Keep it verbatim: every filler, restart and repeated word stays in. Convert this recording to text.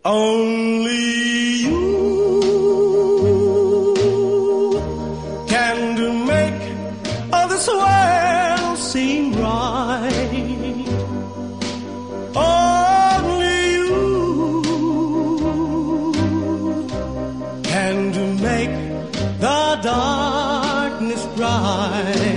Only you can do make all this world seem right. Only you can do make the darkness bright.